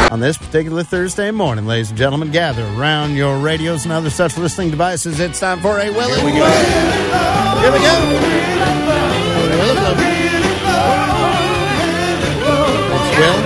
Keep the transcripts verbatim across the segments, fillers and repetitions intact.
On this particular Thursday morning, ladies and gentlemen, gather around your radios and other such listening devices. It's time for a Will It Float. Here we go. Will It Float. It's Will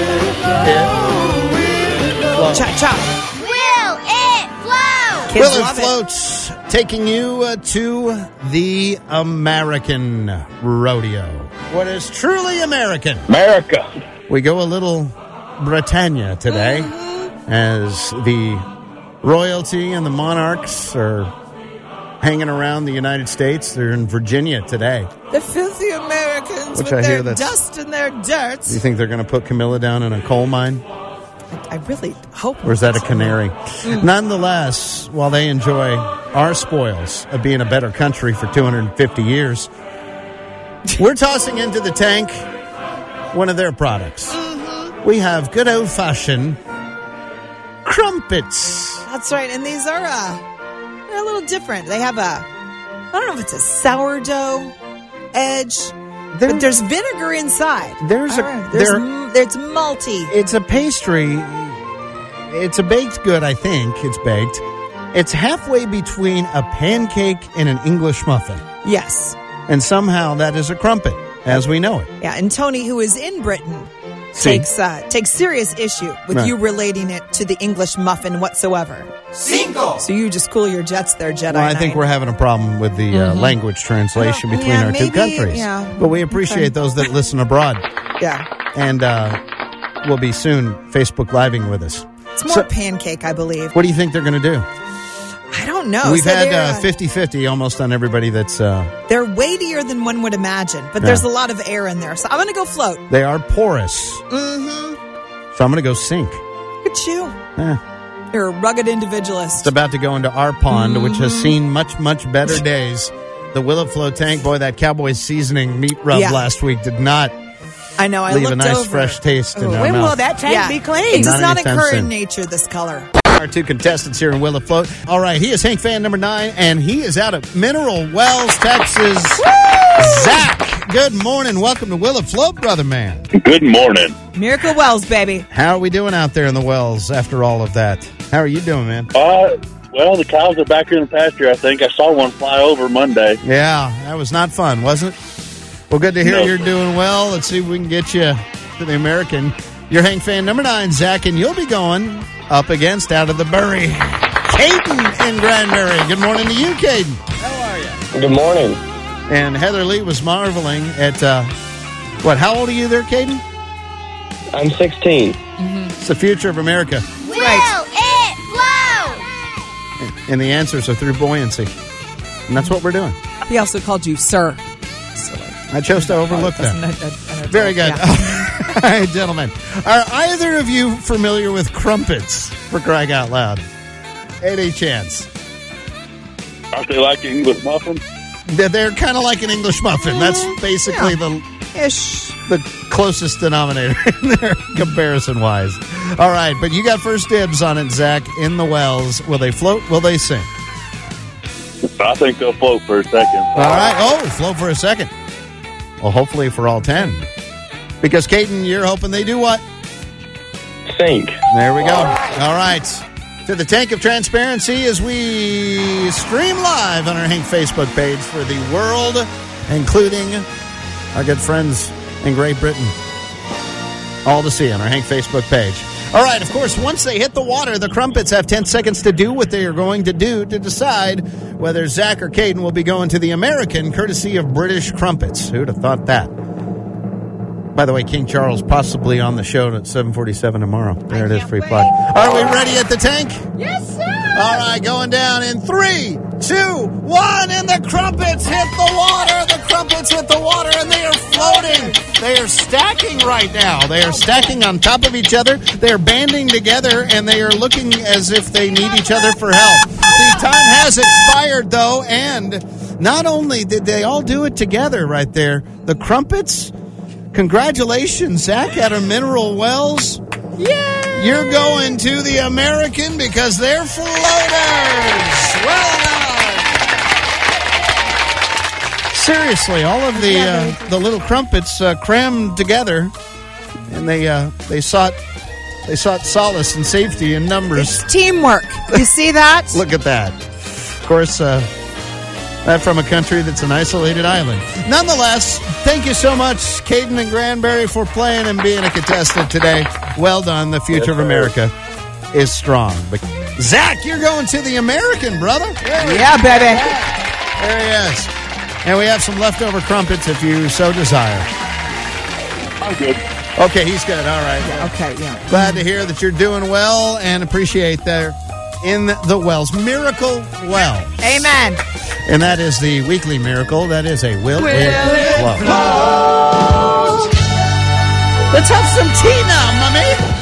It Float. Cha-cha. Will It Float. Will It Float, taking you uh, to the American rodeo. What is truly American? America. We go a little Britannia today, as the royalty and the monarchs are hanging around the United States. They're in Virginia today. The filthy Americans Which with I their hear that's- dust and their dirt. Do you think they're going to put Camilla down in a coal mine? I, I really hope Or is that a not. canary? Nonetheless, while they enjoy our spoils of being a better country for two hundred fifty years, we're tossing into the tank one of their products. We have good old-fashioned crumpets. That's right, and these are uh, they're a little different. They have a, I don't know if it's a sourdough edge, There- but there's vinegar inside. There's a- All right, there's there- m- there's malty. It's a pastry. It's a baked good, I think. It's baked. It's halfway between a pancake and an English muffin. Yes, And somehow that is a crumpet, as we know it. yeah. And Tony, who is in Britain, See. takes uh, takes serious issue with Right. you relating it to the English muffin whatsoever. Cinco. So you just cool your jets there, Jedi. Well, I think Knight. we're having a problem with the uh, language translation Well, between yeah, our two maybe, countries. yeah. But we appreciate Okay. those that listen abroad. yeah. And uh, we'll be soon Facebook Living with us. It's more So- pancake, I believe. What do you think they're going to do? I don't know. We've So had they're, uh, fifty-fifty almost on everybody that's... Uh, they're weightier than one would imagine, but Yeah. there's a lot of air in there. So I'm going to go float. they are porous. Mm-hmm. So I'm going to go sink. Look at you. Eh. You're a rugged individualist. It's about to go into our pond, which has seen much, much better days. The Will It Float tank, boy, that Cowboys seasoning meat rub Yeah. last week did not I know. I leave looked a nice, over. fresh taste in Oh, our when mouth. will that tank Yeah. be clean? It does Not not anytime occur soon. in nature, this color. Our two contestants here in Will It Float. All right, he is Hank fan number nine, and he is out of Mineral Wells, Texas. Zach, good morning. Welcome to Will It Float, brother man. Good morning. Miracle Wells, baby. How are we doing out there in the wells after all of that? How are you doing, man? Uh, well, the cows are back in the pasture, I think. I saw one fly over Monday. Yeah, that was not fun, was it? Well, good to hear No. you're doing well. Let's see if we can get you to the American. You're Hank fan number nine, Zach, and you'll be going up against out of the Bury, Caden in Granbury. Good morning to you, Caden. How are you? Good morning. And Heather Lee was marveling at, uh, what, how old are you there, Caden? I'm sixteen. It's the future of America. Right. And the answers are through buoyancy. And that's what we're doing. He also called you sir. Silly. I chose to overlook that. Doesn't it- it- it- Very good. Yeah. All right, gentlemen. Are either of you familiar with crumpets, for crying out loud? Any chance? Aren't they like English muffins? They're, they're kind of like an English muffin. That's basically the Ish. the closest denominator in there, comparison-wise. All right, but you got first dibs on it, Zach, in the wells. Will they float? Will they sink? I think they'll float for a second. All right. Oh, float for a second. Well, hopefully for all ten. Because, Caden, you're hoping they do what? Sink. There we go. All right. To the tank of transparency as we stream live on our Hank Facebook page for the world, including our good friends in Great Britain. All to see on our Hank Facebook page. All right, of course, once they hit the water, the crumpets have ten seconds to do what they are going to do to decide whether Zach or Caden will be going to the American, courtesy of British Crumpets. Who'd have thought that? By the way, King Charles possibly on the show at seven forty-seven tomorrow. There it is, free plug. Are we ready at the tank? Yes, sir. All right, going down in three, two, one, and the crumpets hit the water. The crumpets hit the water, and they are floating. They are stacking right now. They are stacking on top of each other. They are banding together, and they are looking as if they need each other for help. The time has expired, though, and not only did they all do it together right there, the crumpets, congratulations, Zach, out of Mineral Wells. Yay! You're going to the American because they're floaters. Well done. Seriously, all of the uh, the little crumpets uh, crammed together, and they uh, they sought They sought solace and safety in numbers. It's teamwork. You see that? Look at that. Of course, uh, that from a country that's an isolated island. Nonetheless, thank you so much, Caden and Granbury, for playing and being a contestant today. Well done. The future Yes, of America is strong. But Zach, you're going to the American, brother. Yeah, baby. There he is. And we have some leftover crumpets if you so desire. I'm good. Okay, he's good. All right. Okay, yeah. Glad to hear that you're doing well and appreciate that in the Wells. Miracle Wells. Amen. And that is the weekly miracle. That is a will, will, Will will. Let's have some tea now, mommy.